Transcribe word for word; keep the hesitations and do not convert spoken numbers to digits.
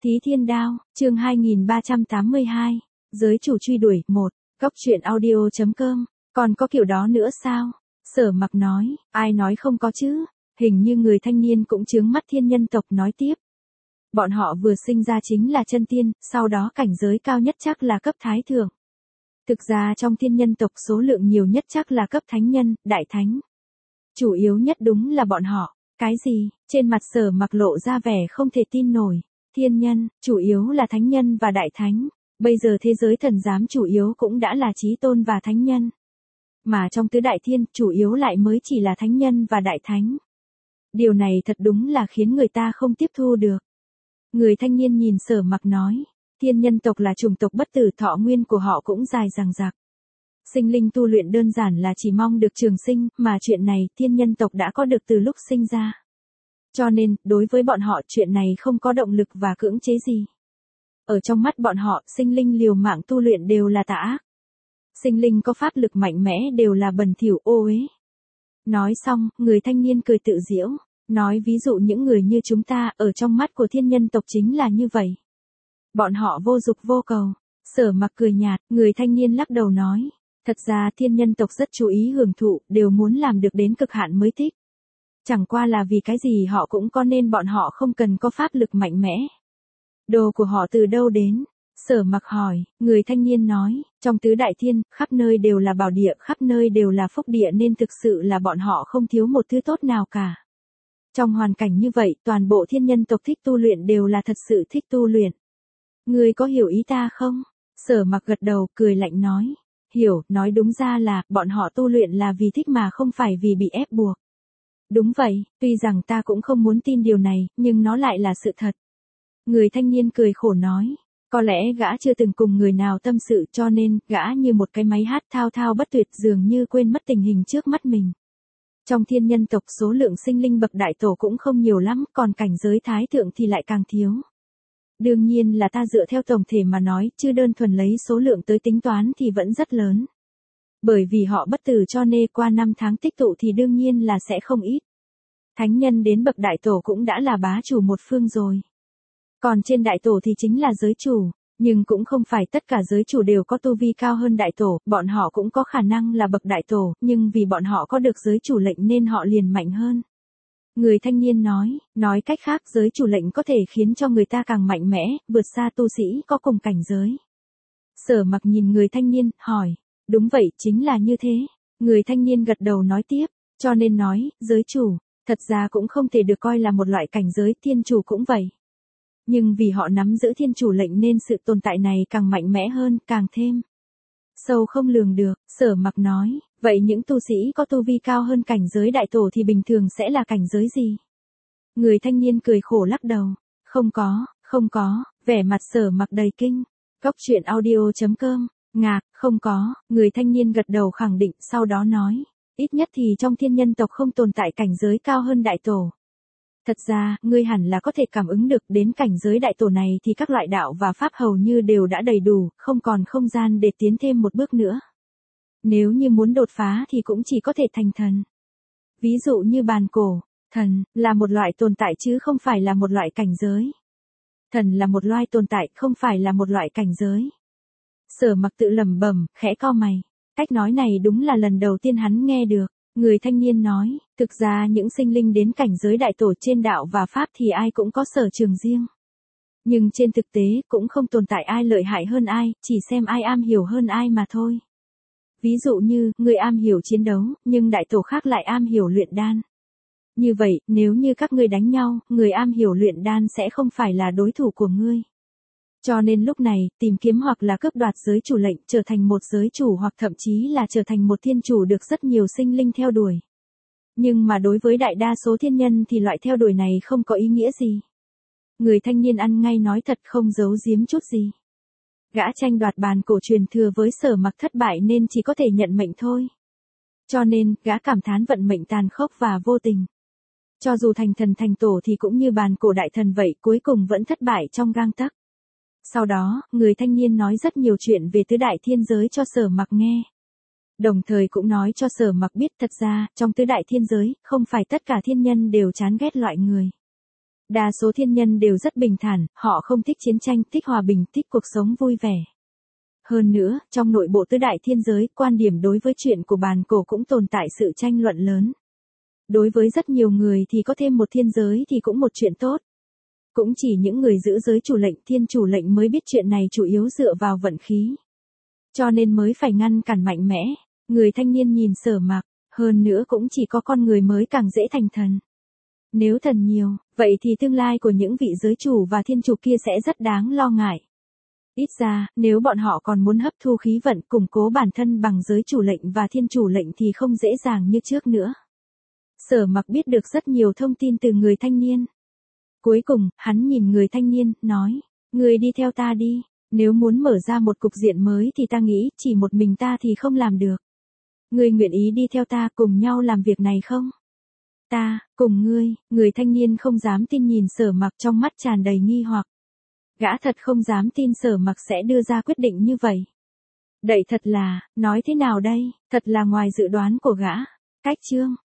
Thí Thiên Đao, chương hai nghìn ba trăm tám mươi hai, giới chủ truy đuổi, một, Cóc truyện audio chấm com, còn có kiểu đó nữa sao? Sở Mặc nói, ai nói không có chứ, hình như người thanh niên cũng chướng mắt thiên nhân tộc nói tiếp. Bọn họ vừa sinh ra chính là chân tiên, sau đó cảnh giới cao nhất chắc là cấp thái thượng. Thực ra trong thiên nhân tộc số lượng nhiều nhất chắc là cấp thánh nhân, đại thánh. Chủ yếu nhất đúng là bọn họ, cái gì, trên mặt Sở Mặc lộ ra vẻ không thể tin nổi. Thiên nhân, chủ yếu là thánh nhân và đại thánh, bây giờ thế giới thần giám chủ yếu cũng đã là chí tôn và thánh nhân. Mà trong tứ đại thiên, chủ yếu lại mới chỉ là thánh nhân và đại thánh. Điều này thật đúng là khiến người ta không tiếp thu được. Người thanh niên nhìn Sở Mặc nói, thiên nhân tộc là chủng tộc bất tử, thọ nguyên của họ cũng dài dằng dặc. Sinh linh tu luyện đơn giản là chỉ mong được trường sinh, mà chuyện này thiên nhân tộc đã có được từ lúc sinh ra. Cho nên, đối với bọn họ chuyện này không có động lực và cưỡng chế gì. Ở trong mắt bọn họ, sinh linh liều mạng tu luyện đều là tà ác. Sinh linh có pháp lực mạnh mẽ đều là bẩn thỉu ô uế. Nói xong, người thanh niên cười tự giễu, nói ví dụ những người như chúng ta, ở trong mắt của thiên nhân tộc chính là như vậy. Bọn họ vô dục vô cầu. Sở Mặc cười nhạt, người thanh niên lắc đầu nói, thật ra thiên nhân tộc rất chú ý hưởng thụ, đều muốn làm được đến cực hạn mới thích. Chẳng qua là vì cái gì họ cũng có nên bọn họ không cần có pháp lực mạnh mẽ. Đồ của họ từ đâu đến? Sở Mặc hỏi, người thanh niên nói, trong tứ đại thiên, khắp nơi đều là bảo địa, khắp nơi đều là phúc địa nên thực sự là bọn họ không thiếu một thứ tốt nào cả. Trong hoàn cảnh như vậy, toàn bộ thiên nhân tộc thích tu luyện đều là thật sự thích tu luyện. Ngươi có hiểu ý ta không? Sở Mặc gật đầu, cười lạnh nói, hiểu, nói đúng ra là, bọn họ tu luyện là vì thích mà không phải vì bị ép buộc. Đúng vậy, tuy rằng ta cũng không muốn tin điều này, nhưng nó lại là sự thật. Người thanh niên cười khổ nói, có lẽ gã chưa từng cùng người nào tâm sự cho nên, gã như một cái máy hát thao thao bất tuyệt dường như quên mất tình hình trước mắt mình. Trong thiên nhân tộc số lượng sinh linh bậc đại tổ cũng không nhiều lắm, còn cảnh giới thái thượng thì lại càng thiếu. Đương nhiên là ta dựa theo tổng thể mà nói, chứ đơn thuần lấy số lượng tới tính toán thì vẫn rất lớn. Bởi vì họ bất tử cho nên qua năm tháng tích tụ thì đương nhiên là sẽ không ít. Thánh nhân đến bậc đại tổ cũng đã là bá chủ một phương rồi. Còn trên đại tổ thì chính là giới chủ, nhưng cũng không phải tất cả giới chủ đều có tu vi cao hơn đại tổ, bọn họ cũng có khả năng là bậc đại tổ, nhưng vì bọn họ có được giới chủ lệnh nên họ liền mạnh hơn. Người thanh niên nói, nói cách khác giới chủ lệnh có thể khiến cho người ta càng mạnh mẽ, vượt xa tu sĩ có cùng cảnh giới. Sở Mặc nhìn người thanh niên, hỏi, đúng vậy, chính là như thế. Người thanh niên gật đầu nói tiếp, cho nên nói, giới chủ, thật ra cũng không thể được coi là một loại cảnh giới, thiên chủ cũng vậy. Nhưng vì họ nắm giữ thiên chủ lệnh nên sự tồn tại này càng mạnh mẽ hơn, càng thêm sâu không lường được. Sở Mặc nói, vậy những tu sĩ có tu vi cao hơn cảnh giới đại tổ thì bình thường sẽ là cảnh giới gì? Người thanh niên cười khổ lắc đầu, không có, không có, vẻ mặt Sở Mặc đầy kinh. Cóc truyện audio chấm com, ngạc, không có, người thanh niên gật đầu khẳng định, sau đó nói, ít nhất thì trong thiên nhân tộc không tồn tại cảnh giới cao hơn đại tổ. Thật ra, ngươi hẳn là có thể cảm ứng được đến cảnh giới đại tổ này thì các loại đạo và pháp hầu như đều đã đầy đủ, không còn không gian để tiến thêm một bước nữa. Nếu như muốn đột phá thì cũng chỉ có thể thành thần. Ví dụ như bàn cổ, thần, là một loại tồn tại chứ không phải là một loại cảnh giới. Thần là một loài tồn tại, không phải là một loại cảnh giới. Sở Mặc tự lẩm bẩm, khẽ cau mày. Cách nói này đúng là lần đầu tiên hắn nghe được. Người thanh niên nói, thực ra những sinh linh đến cảnh giới đại tổ trên đạo và pháp thì ai cũng có sở trường riêng. Nhưng trên thực tế cũng không tồn tại ai lợi hại hơn ai, chỉ xem ai am hiểu hơn ai mà thôi. Ví dụ như, người am hiểu chiến đấu, nhưng đại tổ khác lại am hiểu luyện đan. Như vậy, nếu như các ngươi đánh nhau, người am hiểu luyện đan sẽ không phải là đối thủ của ngươi. Cho nên lúc này, tìm kiếm hoặc là cướp đoạt giới chủ lệnh, trở thành một giới chủ hoặc thậm chí là trở thành một thiên chủ được rất nhiều sinh linh theo đuổi. Nhưng mà đối với đại đa số thiên nhân thì loại theo đuổi này không có ý nghĩa gì. Người thanh niên ăn ngay nói thật, không giấu giếm chút gì. Gã tranh đoạt bàn cổ truyền thừa với Sở Mặc thất bại nên chỉ có thể nhận mệnh thôi. Cho nên, gã cảm thán vận mệnh tàn khốc và vô tình. Cho dù thành thần thành tổ thì cũng như bàn cổ đại thần vậy, cuối cùng vẫn thất bại trong gang tấc. Sau đó, người thanh niên nói rất nhiều chuyện về tứ đại thiên giới cho Sở Mặc nghe. Đồng thời cũng nói cho Sở Mặc biết thật ra, trong tứ đại thiên giới, không phải tất cả thiên nhân đều chán ghét loại người. Đa số thiên nhân đều rất bình thản, họ không thích chiến tranh, thích hòa bình, thích cuộc sống vui vẻ. Hơn nữa, trong nội bộ tứ đại thiên giới, quan điểm đối với chuyện của bàn cổ cũng tồn tại sự tranh luận lớn. Đối với rất nhiều người thì có thêm một thiên giới thì cũng một chuyện tốt. Cũng chỉ những người giữ giới chủ lệnh, thiên chủ lệnh mới biết chuyện này chủ yếu dựa vào vận khí. Cho nên mới phải ngăn cản mạnh mẽ. Người thanh niên nhìn Sở Mặc, hơn nữa cũng chỉ có con người mới càng dễ thành thần. Nếu thần nhiều, vậy thì tương lai của những vị giới chủ và thiên chủ kia sẽ rất đáng lo ngại. Ít ra, nếu bọn họ còn muốn hấp thu khí vận củng cố bản thân bằng giới chủ lệnh và thiên chủ lệnh thì không dễ dàng như trước nữa. Sở Mặc biết được rất nhiều thông tin từ người thanh niên. Cuối cùng, hắn nhìn người thanh niên, nói, người đi theo ta đi, nếu muốn mở ra một cục diện mới thì ta nghĩ chỉ một mình ta thì không làm được. Người nguyện ý đi theo ta cùng nhau làm việc này không? Ta, cùng ngươi, người thanh niên không dám tin nhìn Sở Mặc trong mắt tràn đầy nghi hoặc. Gã thật không dám tin Sở Mặc sẽ đưa ra quyết định như vậy. Đậy thật là, nói thế nào đây, thật là ngoài dự đoán của gã. Cách chương